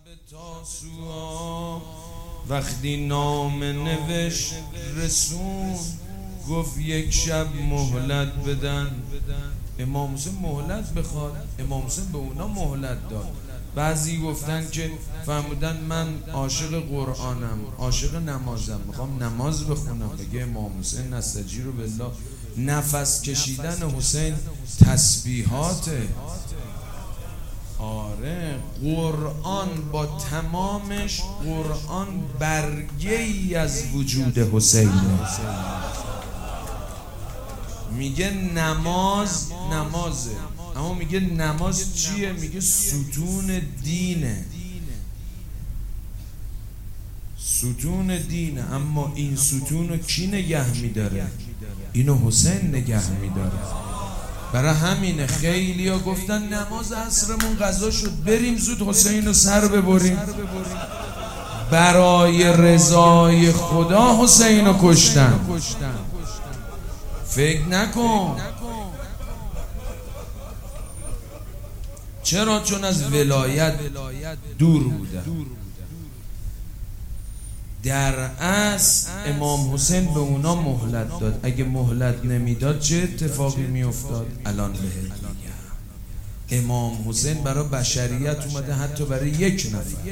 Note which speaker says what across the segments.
Speaker 1: تاسوعا وقتی نام نوشت رسون گفت یک شب مهلت بدن. امام حسین مهلت بخواد، امام حسین به اونا مهلت داد. بعضی گفتن که فهمیدن من عاشق قرآنم، عاشق نمازم، میخوام نماز بخونم. بگه امام حسین نستجیر بالله، نفس کشیدن حسین تسبیحاته. آره، قرآن با تمامش، قرآن برگه ای از وجود حسینه. میگه نماز نمازه، اما میگه نماز چیه؟ میگه ستون دینه، ستون دینه. اما این ستون رو کی نگه میداره؟ اینو حسین نگه میداره. برای همینه خیلی ها گفتن نماز عصرمون قضا شد، بریم زود حسین رو سر ببریم. برای رضای خدا حسین رو کشتن. فکر نکن. چرا؟ چون از ولایت دور بودن. در اصل امام حسین به اونا مهلت داد. اگه مهلت نمیداد چه اتفاقی میافتاد؟ الان بهت میگم. امام حسین برای بشریت اومده، حتی برای یک نفر.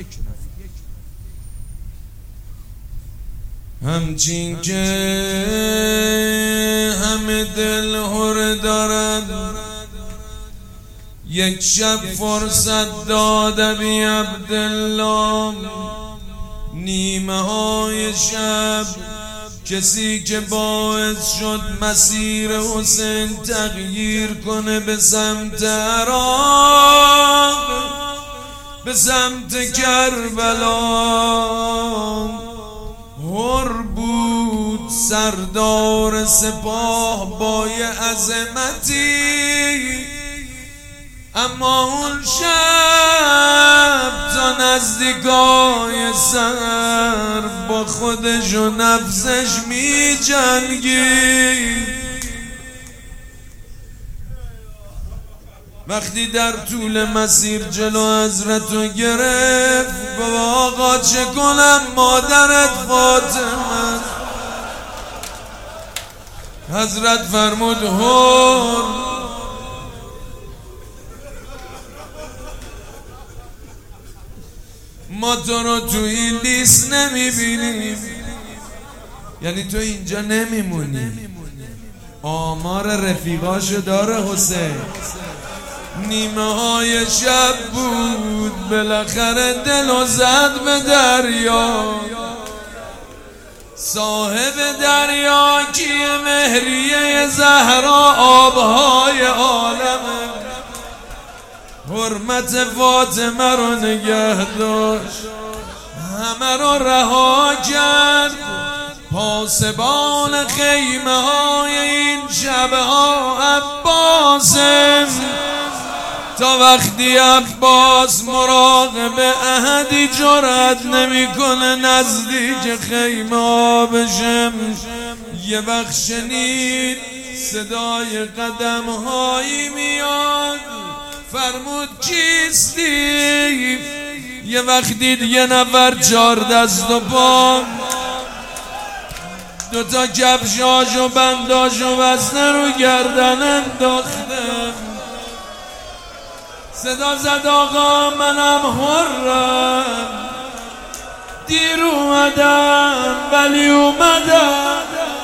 Speaker 1: همچین که همه دل هر دارد، یک شب فرصت داد ابی عبدالله. نیمه های شب کسی که باعث شد مسیر حسین تغییر کنه به سمت عراق، به سمت کربلا، هر بود سردار سپاه با یه عظمتی. اما اون شب تا نزدیکای سر با خودش و نفسش می جنگی. وقتی در طول مسیر جلو حضرتو گرفت، بابا آقا چه کنم مادرت فاطمه. حضرت فرمود هر ما تو رو تو این لیست نمیبینیم، یعنی تو اینجا نمیمونی. آمار رفیقاشو داره حسین. نیمه های شب بود، بالاخره دلو زد به دریا. صاحب دریا کیه؟ مهریه زهرا، آبهای عالمه. حرمت فاطمه رو نگه داشت، همه رو رها کرد. پاسبان خیمه های این شبه ها عباسم. تا وقتی عباس مراقب احدی جرأت نمیکنه نزدیک خیمه ها بشم. یه وقت شنید صدای قدم هایی میاد، فرمود کیستی؟ یه وقت دید یه نفر 4 دست و پا، 2 تا کفشاش و بنداش و بسته رو گردن انداخته. صدا زد آقا منم حرم، دیر اومدم ولی اومدم.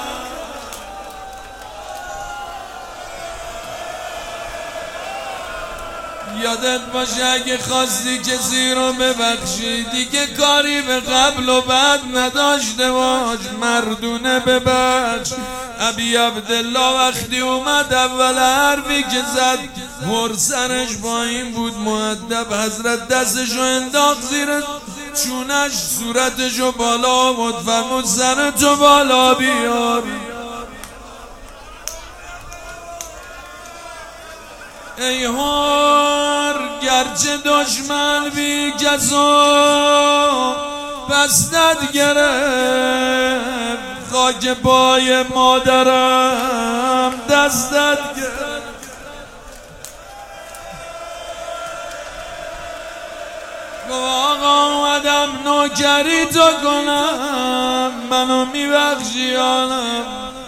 Speaker 1: یادت باشه اگه خواستی کسی رو ببخشی، دیگه کاری به قبل و بعد نداشته باش، مردونه ببخش. ابی عبدالله وقتی اومد اول حرفی که زد، هر سرش پایین بود مؤدب. حضرت دستشو انداخت زیر چونش، صورتشو بالا بود، فرمود سرتو بالا بیار. ای هر گرچه دشمن بی کسو بستت گرفت، خاک پای مادرم دستت گرفت. آقا اومدم نوکری تو کنم، منو میبخشی آنم.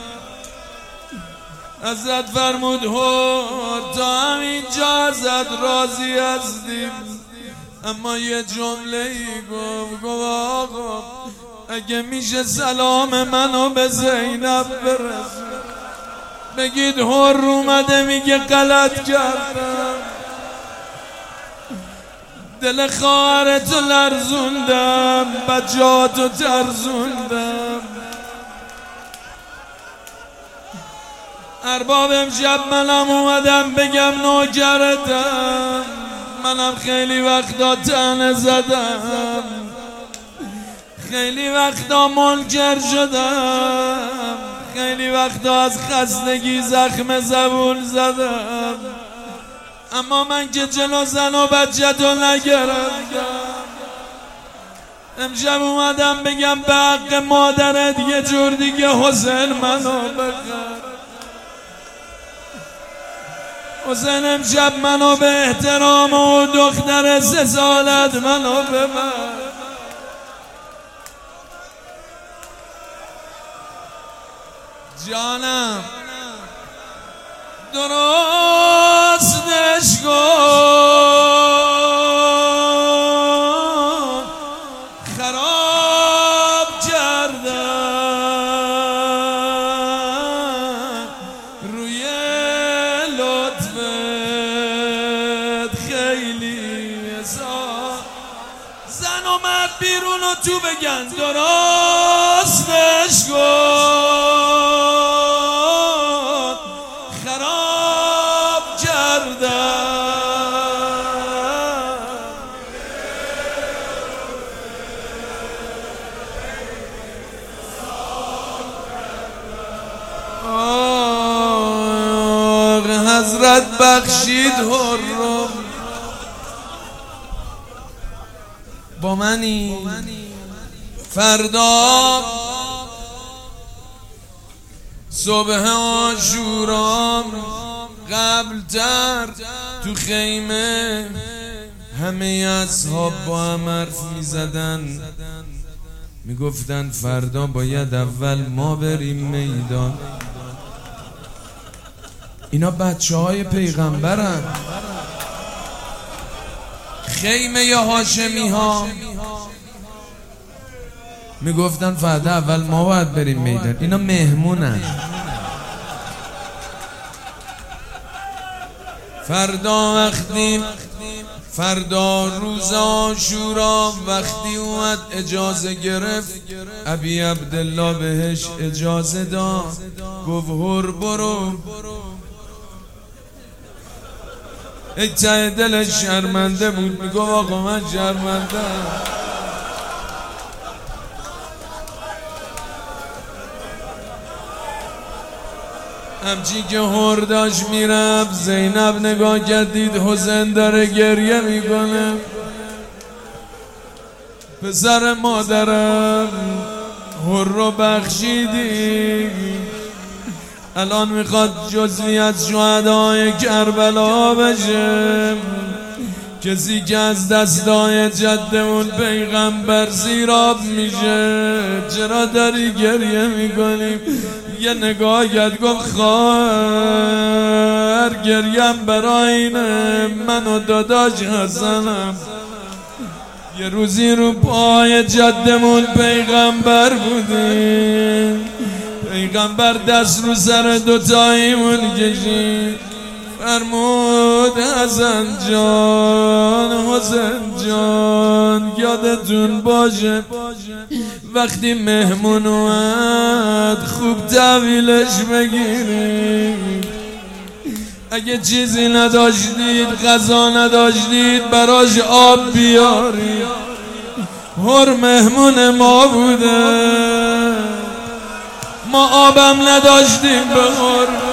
Speaker 1: ازت فرمود هور تا همینجا ازت راضی هستیم، اما یه جمله ای گفت آقا اگه میشه سلام منو به زینب برس، بگید هور اومده میگه غلط کردم، دل خواهرتو لرزوندم، بچه‌هاتو ترزوندم. ارباب امشب منم اومدم بگم نوکرتم، منم خیلی وقتا طعنه زدم، خیلی وقتا منکر شدم، خیلی وقتا از خستگی زخم زبون زدم، اما من که جلو زن و بچه تو نگرفتم. امشب اومدم بگم به حق مادرت یه جور دیگه حسین منو بخر. حسین امشب منو به احترام و دختر 3 سالت منو ببر. جانم درستش کن، خراب کردن روی لطفت خیلی زن و مرد بیرون و تو بگن درستش کن، خراب کردن حضرت بخشید هرم با منی. فردا صبح عاشورا قبلتر تو خیمه همه اصحاب با هم حرف میزدن، میگفتن فردا باید اول ما بریم میدان. اینا بچه های پیغمبرن، خیمه هاشمی ها میگفتن فردا اول ما باید بریم میدان. اینا مهمونن. فردا روز عاشورا وقتی اومد اجازه گرفت، ابی عبدالله بهش اجازه داد، گفت هر برو. ای ته دلش شرمنده بود، میگو آقا من شرمنده. همچی که هر داشت میرفت، زینب نگاه کرد دید حسین داره گریه میکنه. پسر مادرم هر رو بخشیدی، الان میخواد جزوی از شهدای کربلا بشه، کسی که از دستای جدمون پیغمبر سیراب میشه. چرا داری گریه میکنیم؟ یه نگاه کرد گفت خواهر گریم برای اینه من و داداش حسنم یه روزی رو پای جدمون پیغمبر بودیم، پیغمبر دست رو سر دوتاییمون کشید، فرمود حسن جان حسین جان یادتون باشه وقتی مهمون اومد خوب تحویلش بگیرید، اگه چیزی نداشتید غذا نداشتید براش آب بیارید. هر مهمون ما بوده، ما آبم نداشتیم به هر